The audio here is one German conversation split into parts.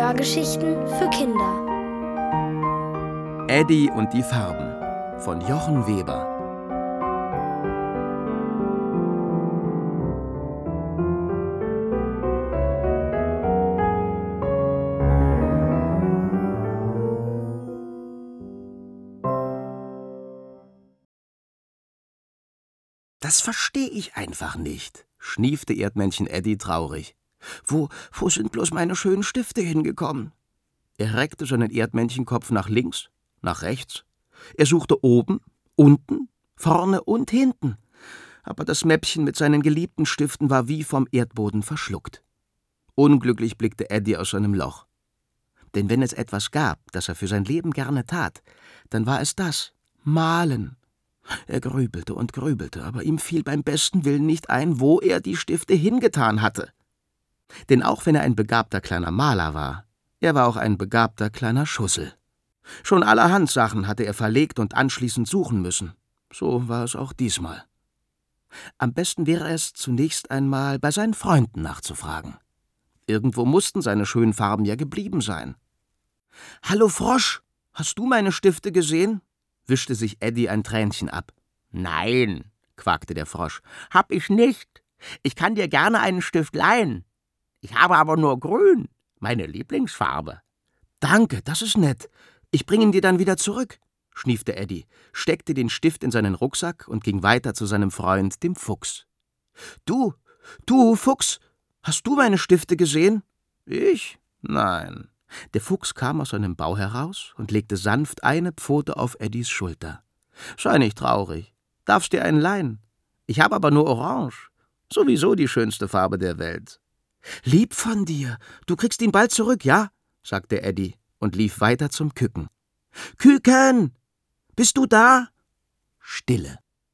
Hörgeschichten für Kinder. Eddie und die Farben von Jochen Weber. Das verstehe ich einfach nicht, schniefte Erdmännchen Eddie traurig. Wo sind bloß meine schönen Stifte hingekommen? Er reckte seinen Erdmännchenkopf nach links, nach rechts. Er suchte oben, unten, vorne und hinten. Aber das Mäppchen mit seinen geliebten Stiften war wie vom Erdboden verschluckt. Unglücklich blickte Eddie aus seinem Loch. Denn wenn es etwas gab, das er für sein Leben gerne tat, dann war es das: Malen. Er grübelte und grübelte, aber ihm fiel beim besten Willen nicht ein, wo er die Stifte hingetan hatte. Denn auch wenn er ein begabter kleiner Maler war, er war auch ein begabter kleiner Schussel. Schon allerhand Sachen hatte er verlegt und anschließend suchen müssen. So war es auch diesmal. Am besten wäre es, zunächst einmal bei seinen Freunden nachzufragen. Irgendwo mussten seine schönen Farben ja geblieben sein. »Hallo Frosch, hast du meine Stifte gesehen?« wischte sich Eddie ein Tränchen ab. »Nein«, quakte der Frosch, »hab ich nicht. Ich kann dir gerne einen Stift leihen. Ich habe aber nur grün, meine Lieblingsfarbe.« »Danke, das ist nett. Ich bringe ihn dir dann wieder zurück«, schniefte Eddie, steckte den Stift in seinen Rucksack und ging weiter zu seinem Freund, dem Fuchs. Du, Fuchs, hast du meine Stifte gesehen?« »Ich? Nein.« Der Fuchs kam aus seinem Bau heraus und legte sanft eine Pfote auf Eddies Schulter. »Sei nicht traurig. Darfst dir einen leihen. Ich habe aber nur Orange. Sowieso die schönste Farbe der Welt.« »Lieb von dir. Du kriegst ihn bald zurück, ja?« sagte Eddie und lief weiter zum Küken. »Küken! Bist du da?« Stille.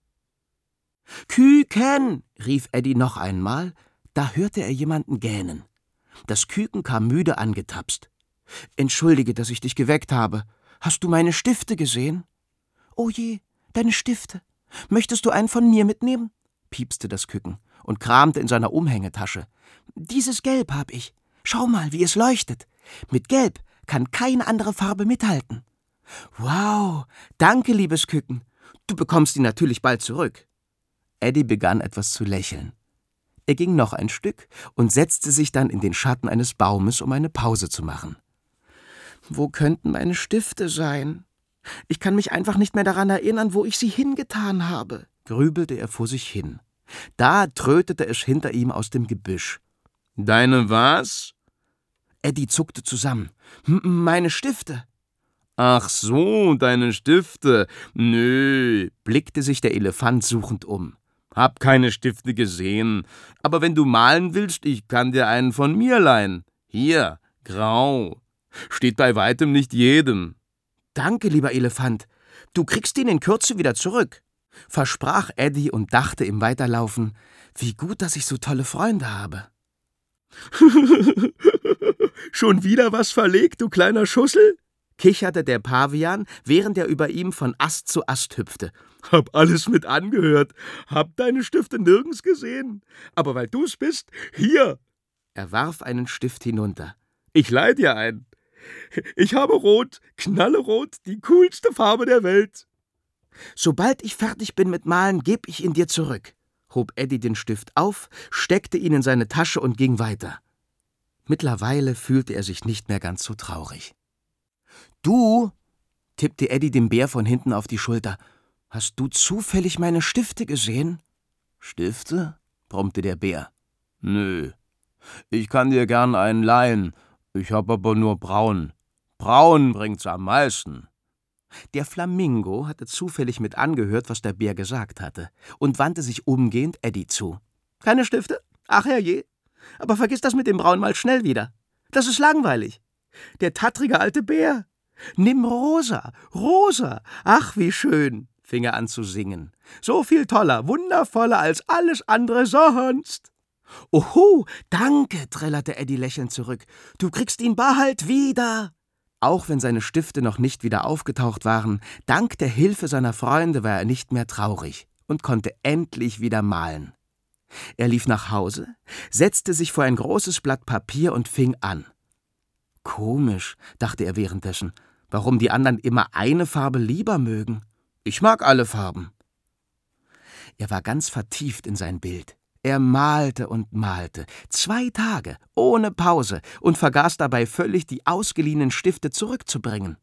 »Küken!« rief Eddie noch einmal, da hörte er jemanden gähnen. Das Küken kam müde angetapst. »Entschuldige, dass ich dich geweckt habe. Hast du meine Stifte gesehen?« »Oh je, deine Stifte. Möchtest du einen von mir mitnehmen?« piepste das Küken und kramte in seiner Umhängetasche. »Dieses Gelb hab ich. Schau mal, wie es leuchtet. Mit Gelb kann keine andere Farbe mithalten.« »Wow, danke, liebes Küken. Du bekommst ihn natürlich bald zurück.« Eddie begann etwas zu lächeln. Er ging noch ein Stück und setzte sich dann in den Schatten eines Baumes, um eine Pause zu machen. »Wo könnten meine Stifte sein? Ich kann mich einfach nicht mehr daran erinnern, wo ich sie hingetan habe«, grübelte er vor sich hin. Da trötete es hinter ihm aus dem Gebüsch. »Deine was?« Eddie zuckte zusammen. »Meine Stifte.« »Ach so, deine Stifte. Nö«, blickte sich der Elefant suchend um. »Hab keine Stifte gesehen. Aber wenn du malen willst, ich kann dir einen von mir leihen. Hier, grau. Steht bei weitem nicht jedem.« »Danke, lieber Elefant. Du kriegst ihn in Kürze wieder zurück«, versprach Eddie und dachte im Weiterlaufen, wie gut, dass ich so tolle Freunde habe. »Schon wieder was verlegt, du kleiner Schussel?« kicherte der Pavian, während er über ihm von Ast zu Ast hüpfte. »Hab alles mit angehört, hab deine Stifte nirgends gesehen. Aber weil du's bist, hier!« Er warf einen Stift hinunter. »Ich leih dir einen. Ich habe rot, knallerot, die coolste Farbe der Welt.« »Sobald ich fertig bin mit Malen, geb ich ihn dir zurück«, hob Eddie den Stift auf, steckte ihn in seine Tasche und ging weiter. Mittlerweile fühlte er sich nicht mehr ganz so traurig. »Du«, tippte Eddie dem Bär von hinten auf die Schulter, »hast du zufällig meine Stifte gesehen?« »Stifte?«, brummte der Bär. »Nö. Ich kann dir gern einen leihen. Ich hab aber nur braun. Braun bringt's am meisten.« Der Flamingo hatte zufällig mit angehört, was der Bär gesagt hatte, und wandte sich umgehend Eddie zu. »Keine Stifte? Ach herrje. Aber vergiss das mit dem Braun mal schnell wieder. Das ist langweilig. Der tattrige alte Bär. Nimm rosa, rosa. Ach, wie schön«, fing er an zu singen. »So viel toller, wundervoller als alles andere sonst.« »Oho, danke«, trällerte Eddie lächelnd zurück. »Du kriegst ihn bald wieder.« Auch wenn seine Stifte noch nicht wieder aufgetaucht waren, dank der Hilfe seiner Freunde war er nicht mehr traurig und konnte endlich wieder malen. Er lief nach Hause, setzte sich vor ein großes Blatt Papier und fing an. Komisch, dachte er währenddessen, warum die anderen immer eine Farbe lieber mögen. Ich mag alle Farben. Er war ganz vertieft in sein Bild. Er malte und malte, 2 Tage, ohne Pause, und vergaß dabei völlig, die ausgeliehenen Stifte zurückzubringen.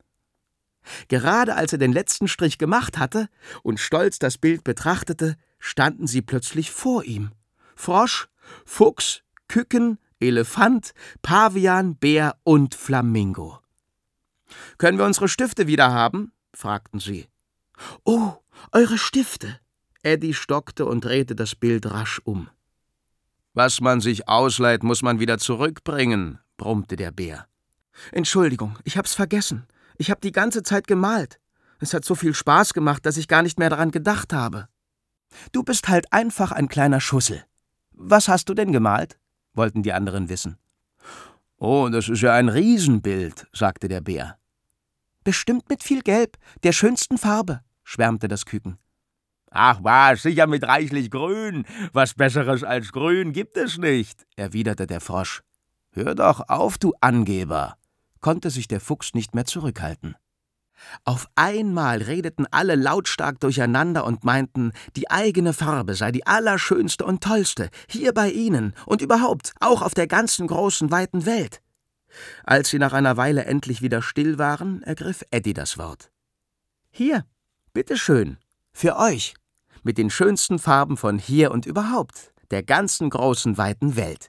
Gerade als er den letzten Strich gemacht hatte und stolz das Bild betrachtete, standen sie plötzlich vor ihm. Frosch, Fuchs, Küken, Elefant, Pavian, Bär und Flamingo. »Können wir unsere Stifte wieder haben?« fragten sie. »Oh, eure Stifte!« Eddie stockte und drehte das Bild rasch um. »Was man sich ausleiht, muss man wieder zurückbringen«, brummte der Bär. »Entschuldigung, ich hab's vergessen. Ich hab die ganze Zeit gemalt. Es hat so viel Spaß gemacht, dass ich gar nicht mehr daran gedacht habe.« »Du bist halt einfach ein kleiner Schussel. Was hast du denn gemalt?« wollten die anderen wissen. »Oh, das ist ja ein Riesenbild«, sagte der Bär. »Bestimmt mit viel Gelb, der schönsten Farbe«, schwärmte das Küken. »Ach was, sicher mit reichlich Grün. Was Besseres als Grün gibt es nicht«, erwiderte der Frosch. »Hör doch auf, du Angeber«, konnte sich der Fuchs nicht mehr zurückhalten. Auf einmal redeten alle lautstark durcheinander und meinten, die eigene Farbe sei die allerschönste und tollste, hier bei ihnen und überhaupt auch auf der ganzen großen, weiten Welt. Als sie nach einer Weile endlich wieder still waren, ergriff Eddie das Wort. »Hier, bitteschön, für euch, mit den schönsten Farben von hier und überhaupt, der ganzen großen, weiten Welt.«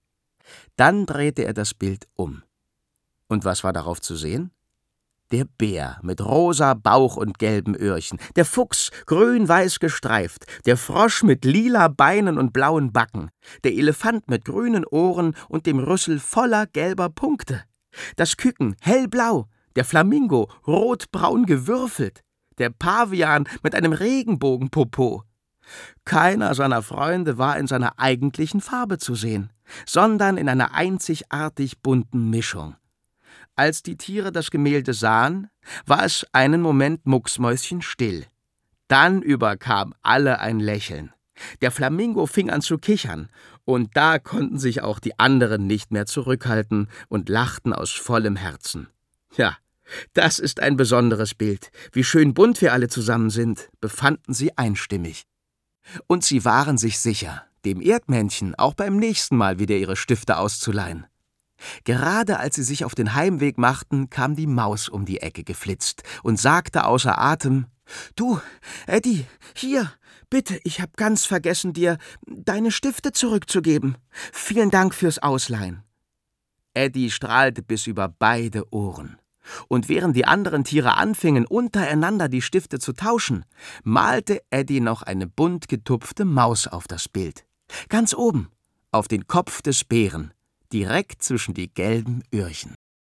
Dann drehte er das Bild um. Und was war darauf zu sehen? Der Bär mit rosa Bauch und gelben Öhrchen, der Fuchs grün-weiß gestreift, der Frosch mit lila Beinen und blauen Backen, der Elefant mit grünen Ohren und dem Rüssel voller gelber Punkte, das Küken hellblau, der Flamingo rotbraun gewürfelt, der Pavian mit einem Regenbogenpopo. Keiner seiner Freunde war in seiner eigentlichen Farbe zu sehen, sondern in einer einzigartig bunten Mischung. Als die Tiere das Gemälde sahen, war es einen Moment mucksmäuschenstill. Dann überkam alle ein Lächeln. Der Flamingo fing an zu kichern, und da konnten sich auch die anderen nicht mehr zurückhalten und lachten aus vollem Herzen. »Ja, das ist ein besonderes Bild. Wie schön bunt wir alle zusammen sind«, befanden sie einstimmig. Und sie waren sich sicher, dem Erdmännchen auch beim nächsten Mal wieder ihre Stifte auszuleihen. Gerade als sie sich auf den Heimweg machten, kam die Maus um die Ecke geflitzt und sagte außer Atem: »Du, Eddie, hier, bitte, ich hab ganz vergessen, dir deine Stifte zurückzugeben. Vielen Dank fürs Ausleihen.« Eddie strahlte bis über beide Ohren. Und während die anderen Tiere anfingen, untereinander die Stifte zu tauschen, malte Eddie noch eine bunt getupfte Maus auf das Bild. Ganz oben, auf den Kopf des Bären, direkt zwischen die gelben Öhrchen.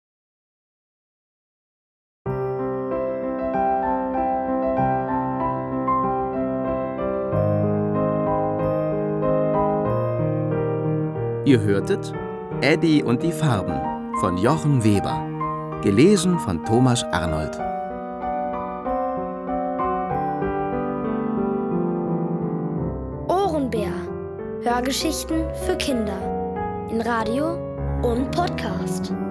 Ihr hörtet Eddie und die Farben von Jochen Weber, gelesen von Thomas Arnold. Ohrenbär. Hörgeschichten für Kinder. In Radio und Podcast.